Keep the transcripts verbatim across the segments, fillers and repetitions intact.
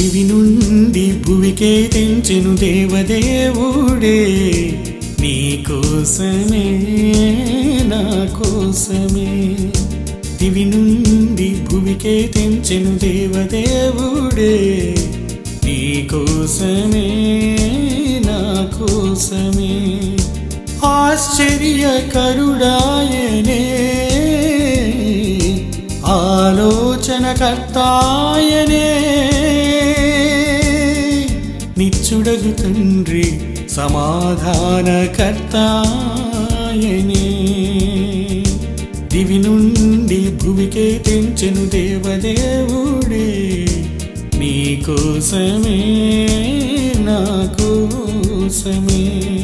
దివి నుండి భువికే తెంచెను దేవదేవుడే నీ కోసమే నా కోసమే దివి నుండి భువికే తెంచెను దేవదేవుడే నీ కోసమే నా కోసమే ఆశ్చర్యకరుడాయనే ఆలోచనకర్తాయనే నిచ్చుడగు తండ్రి సమాధానకర్తాయనే దివి నుండి భువికే తెంచెను దేవదేవుడే నీ కోసమే నా కోసమే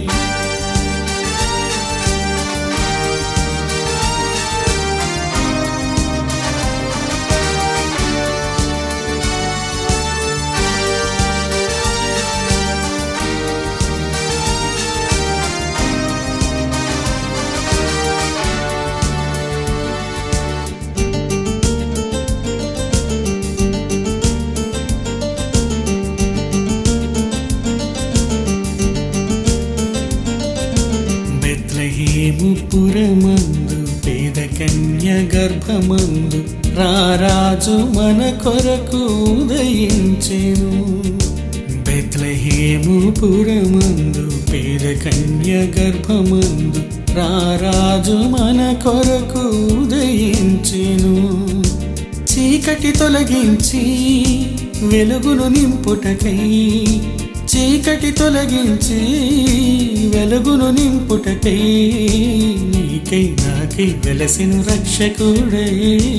పురమందు పేద కన్య గర్భమందు రారాజు మన కొరకు ఉదయించెను బెత్లెహేము పురమందు పేద కన్య గర్భమందు రారాజు మన కొరకు ఉదయించెను చీకటి తొలగించి వెలుగును నింపుటకై చీకటి తొలగించి వెలుగును నింపుటకై నీకై నాకై వెలసిను రక్షకుడై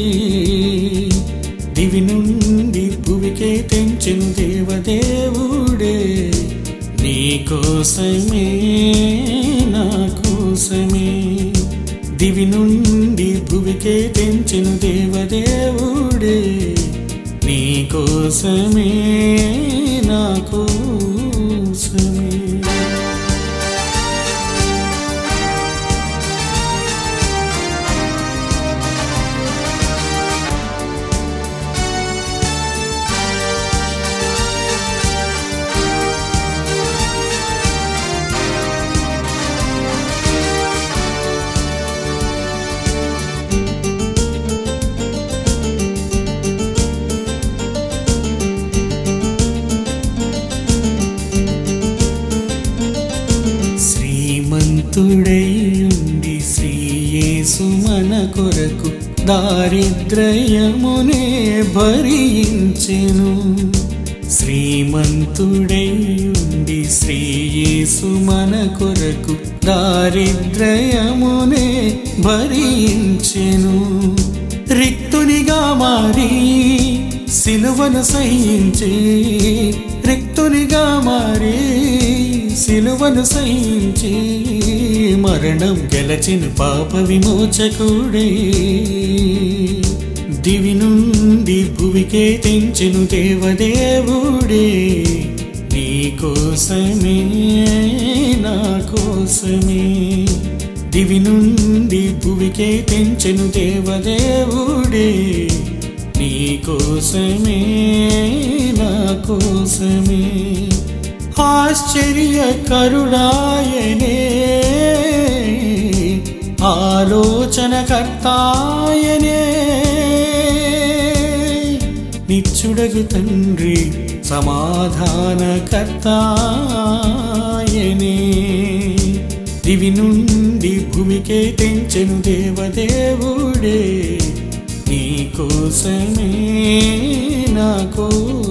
దివి నుండి భువికే తెంచెను దేవదేవుడే నీ కోసమే నా కోసమే దివి నుండి భువికే తెంచెను దేవదేవుడే నీ కోసమే నా కోసమే శ్రీమంతుడైయుండి శ్రీ యేసు మన కొరకు దారిద్ర్యమునే భరించెను శ్రీమంతుడైయుండి శ్రీ యేసు మన కొరకు దారిద్ర్యమునే భరించెను రిక్తునిగా మారి సిలువను సహించి రిక్తునిగా మారి సిలువను సహించి మరణం గెలచిన పాప విమోచకుడే దివి నుండి భువికే తెంచెను దేవదేవుడే నీ కోసమే నా కోసమే దివి నుండి భువికే తెంచెను దేవదేవుడే నీ కోసమే నా కోసమే ఆశ్చర్యకరుడాయనే ఆలోచనకర్తాయనే నిచ్చుడగు తండ్రి సమాధానకర్తాయనే దివి నుండి భువికే తెంచెను దేవదేవుడే నీ కోసమే నా కోసమే